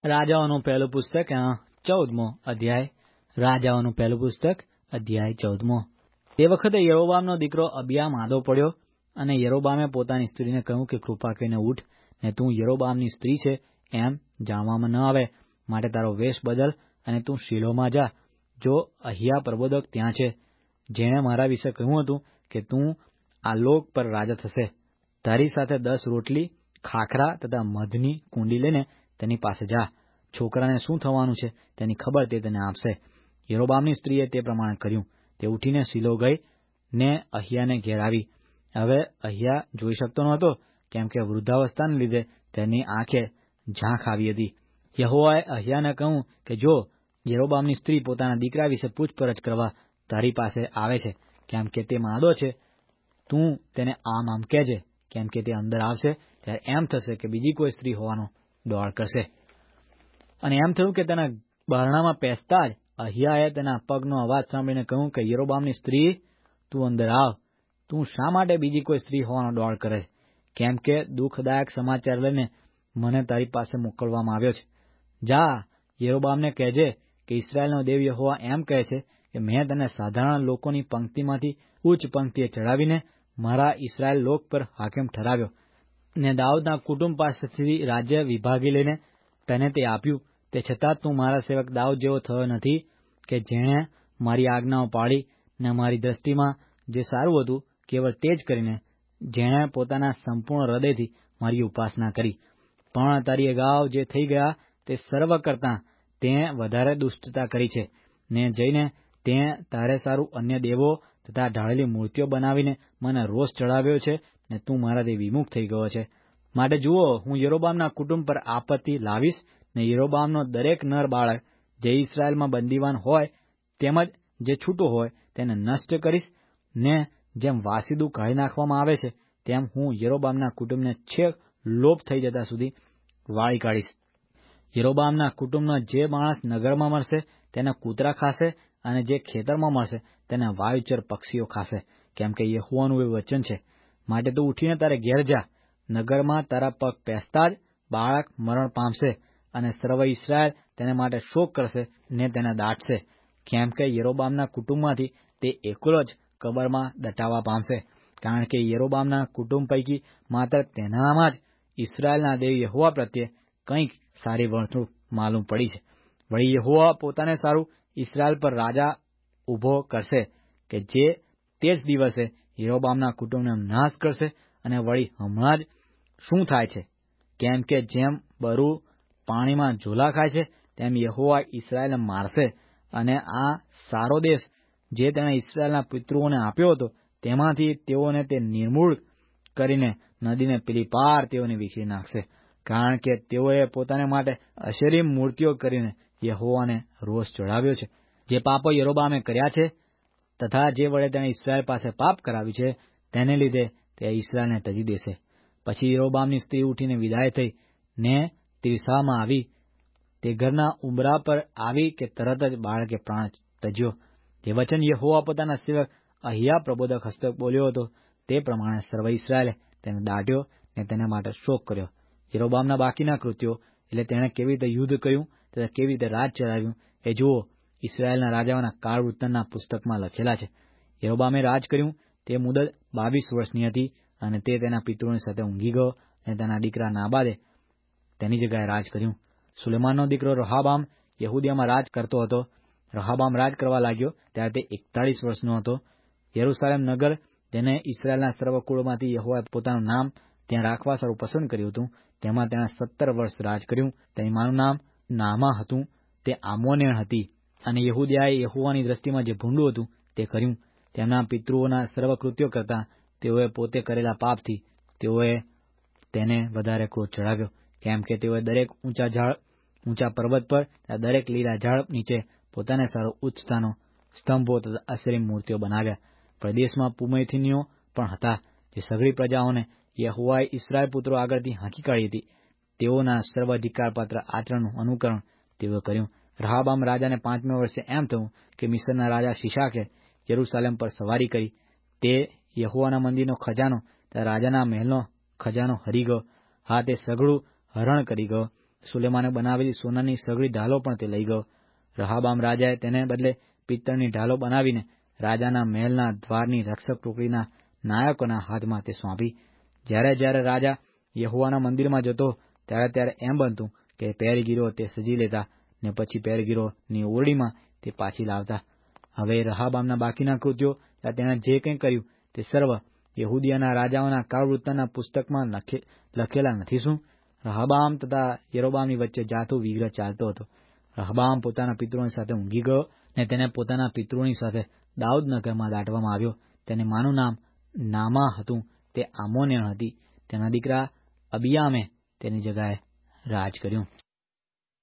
રાજાઓનું પહેલું પુસ્તક 14મો અધ્યાય. રાજાઓનું પહેલું પુસ્તક અધ્યાય 14મો. તે વખતે યરોબામનો દીકરો અબિયા માંદો પડ્યો, અને યરોબામે પોતાની સ્ત્રીને કહ્યું કે કૃપા કરીને ઉઠ, ને તું યરોબામની સ્ત્રી છે એમ જાણવામાં ન આવે, માટે તારો વેશ બદલ અને તું શીલોમાં જા. જો અહિયા પ્રબોધક ત્યાં છે, જેણે મારા વિશે કહ્યું હતું કે તું આ લોક પર રાજા થશે. તારી સાથે 10 રોટલી, ખાખરા તથા મધની કુંડી લઈને તેની પાસે જા. છોકરાને શું થવાનું છે તેની ખબર તે તને આપશે. યરોબામની સ્ત્રીએ તે પ્રમાણે કર્યું. તે ઉઠીને શીલો ગઈ ને અહિયાને ઘેર આવી. હવે અહિયા જોઈ શકતો નહોતો, કેમ કે વૃદ્ધાવસ્થાને લીધે તેની આંખે ઝાંખ આવી હતી. યહોવાએ અહિયાને કહ્યું કે જો યરોબામની સ્ત્રી પોતાના દીકરા વિશે પૂછપરછ કરવા તારી પાસે આવે છે, કેમ કે તે માંદો છે, તું તેને આમ કહેજે, કેમ કે તે અંદર આવશે ત્યારે એમ થશે કે બીજી કોઈ સ્ત્રી હોવાનો ડોળ કરશે. અને એમ થયું કે તેના બારણામાં પેસતા જ અહિયાએ તેના પગનો અવાજ સાંભળીને કહ્યું કે યરોબામની સ્ત્રી, તું અંદર આવ. તું શા માટે બીજી કોઈ સ્ત્રી હોવાનો ડોળ કરે? કેમ કે દુઃખદાયક સમાચાર લઈને મને તારી પાસે મોકલવામાં આવ્યો છે. જા, યરોબામને કહેજે કે ઇસ્રાયેલનો દેવ યહોવા એમ કહે છે કે મેં તને સાધારણ લોકોની પંક્તિમાંથી ઉચ્ચ પંક્તિએ ચડાવીને મારા ઇસ્રાયેલ લોક પર હાકીમ ઠરાવ્યો, ને દાઉદના કુટુંબ પાસેથી રાજ્ય વિભાગી લઈને તને તે આપ્યું. તે છતાં તું મારા સેવક દાઉદ જેવો થયો નથી, કે જેણે મારી આજ્ઞાઓ પાળી ને મારી દ્રષ્ટિમાં જે સારું હતું કેવળ તે જ કરીને જેણે પોતાના સંપૂર્ણ હૃદયથી મારી ઉપાસના કરી. પણ તારી અગાઉ જે થઈ ગયા તે સર્વ કરતાં તે વધારે દુષ્ટતા કરી છે, ને જઈને તે તારે સારું અન્ય દેવો તથા ઢાળેલી મૂર્તિઓ બનાવીને મને રોષ ચડાવ્યો છે, ને તું મારાથી વિમુખ થઈ ગયો છે. માટે જુઓ, હું યરોબામના કુટુંબ પર આપત્તિ લાવીશ, ને યરોબામનો દરેક નર બાળક જે ઇસ્રાયેલમાં બંદીવાન હોય તેમજ જે છૂટો હોય તેને નષ્ટ કરીશ, ને જેમ વાસીદું કાઢી નાખવામાં આવે છે તેમ હું યરોબામના કુટુંબને છેક લોપ થઈ જતા સુધી વાળી કાઢીશ. યરોબામના કુટુંબનો જે માણસ નગરમાં મરશે તેને કૂતરા ખાશે, અને જે ખેતરમાં મરશે તેને વાયુચર પક્ષીઓ ખાશે, કેમ કે યહોવાનું એ વચન છે. માટે તું ઉઠીને તારે ઘેર જા. નગરમાં તારા પગ પેસતા જ બાળક મરણ પામશે, અને સર્વ ઇસ્રાયેલ તેને માટે શોક કરશે ને તેને દાટશે, કેમ કે યરોબામના કુટુંબમાંથી તે એકલો જ કબરમાં દટાવા પામશે. કારણ કે યરોબામના કુટુંબ પૈકી માત્ર તેનામાં જ ઇસ્રાયેલના દેવ યહોવા પ્રત્યે કંઈક સારી વર્તણૂક માલુમ પડી છે. વળી યહોવા પોતાને સારું ઇસ્રાયેલ પર રાજા ઊભો કરશે, કે જે તે જ દિવસે યરોબામના કુટુંબનો નાશ કરશે. અને વળી હમણાં જ શું થાય છે, કેમ કે જેમ બરુ પાણીમાં ઝોલા ખાય છે, તેમ યહોવા ઇસ્રાયેલને મારશે. અને આ સારો દેશ જે તેણે ઇસ્રાયેલના પિતૃઓને આપ્યો હતો, તેમાંથી તેઓને તે નિર્મૂળ કરીને નદીને પેલી પાર તેઓને વિખેરી નાખશે. કારણ કે તેઓએ પોતાને માટે અશેરી મૂર્તિઓ કરીને યહોવાને રોષ ચડાવ્યો છે. જે પાપો યરોબામે કર્યા છે તથા જે વડે તેણે ઇસ્રાયેલ પાસે પાપ કરાવ્યું છે, તેને લીધે તે ઇસ્રાયેલને તજી દેશે. પછી યરોબામની સ્ત્રી ઉઠીને વિદાય થઈ ને તિરસામાં આવી. તે ઘરના ઉંબરા પર આવી કે તરત જ બાળકે પ્રાણ તજ્યો. તે વચન યહોવા પોતાના સેવક અહિયા પ્રબોધક હસ્તક બોલ્યો હતો, તે પ્રમાણે સર્વ ઇસ્રાયેલે તેને દાટ્યો ને તેના માટે શોક કર્યો. યરોબામના બાકીના કૃત્યો, એટલે તેણે કેવી રીતે યુદ્ધ કર્યું તથા કેવી રીતે રાજ ચલાવ્યું, એ જુઓ, ઇસ્રાયેલના રાજાઓના કાળ વૃત્તાંતના પુસ્તકમાં લખેલા છે. યરોબામે રાજ કર્યું તે મુદત 22 વર્ષની હતી, અને તે તેના પિતૃઓની સાથે ઊંઘી ગયો, અને તેના દીકરા નાબાદે તેની જગ્યાએ રાજ કર્યું. સુલેમાનનો દીકરો રહાબામ યહૂદિયામાં રાજ કરતો હતો. રહાબામ રાજ કરવા લાગ્યો ત્યારે તે 41 વર્ષનો હતો. યરૂશાલેમ નગર, જેને ઇસ્રાયેલના સર્વ કુળમાંથી યહોવાએ પોતાનું નામ ત્યાં રાખવા સારું પસંદ કર્યું હતું, તેમાં તેણે 17 વર્ષ રાજ કર્યું. તેની માનું નામ નામા હતું. તે આમોનિયણ હતી. અને યહૂદિયાએ યહોવાની દ્રષ્ટિમાં જે ભૂંડું હતું તે કર્યું. તેમના પિતૃઓના સર્વ કૃત્યો કરતાં તેઓએ પોતે કરેલા પાપથી તેઓએ તેને વધારે ક્રોધ ચડાવ્યો, કેમ કે તેઓએ દરેક ઊંચા પર્વત પર દરેક લીલા ઝાડ નીચે પોતાને સારો ઉચ્ચ સ્થાનો, સ્તંભો તથા અશેરી મૂર્તિઓ બનાવ્યા. પ્રદેશમાં પુમૈથીનીઓ પણ હતા, જે સઘળી પ્રજાઓને યહોવાએ ઇસ્રાયેલ પુત્રો આગળથી હાંકી કાઢી હતી. તેઓના સર્વ અધિકારપાત્ર આચરણનું અનુકરણ તેઓએ કર્યું. રહાબામ રાજાને 5મે વર્ષે એમ થયું કે મિસ્રના રાજા શિશાકે યરૂશાલેમ પર સવારી કરી. તે યહોવાના મંદિરનો ખજાનો તથા રાજાના મહેલનો ખજાનો હરી ગયો. હા, તે સઘળું હરણ કરી ગયો. સુલેમાને બનાવેલી સોનાની સઘળી ઢાલો પણ તે લઈ ગયો. રહાબામ રાજાએ તેને બદલે પિત્તળની ઢાલો બનાવીને રાજાના મહેલના દ્વારની રક્ષક ટુકડીના નાયકોના હાથમાં તે સોંપી. જ્યારે જ્યારે રાજા યહોવાના મંદિરમાં જતો ત્યારે એમ બનતું કે પહેરગીરો તે સજી લેતા ને પછી પહેરગીરોની ઓરડીમાં તે પાછી લાવતા. હવે રહાબામના બાકીના કૃત્યો, તેણે જે કંઈ કર્યું તે સર્વ યહૂદિયાના રાજાઓના કાળવૃત્તાંતના પુસ્તકમાં લખેલા નથી શું? રહાબામ તથા યરોબામની વચ્ચે જાતો વિગ્રહ ચાલતો હતો. રહાબામ પોતાના પિતૃઓની સાથે ઊંઘી ગયો ને તેને પોતાના પિતૃઓની સાથે દાઉદ નગરમાં દાટવામાં આવ્યો. તેને માનું નામ નામા હતું, તે આમોનિયણ હતી. તેના દીકરા અબિયામે તેની જગાએ રાજ કર્યું.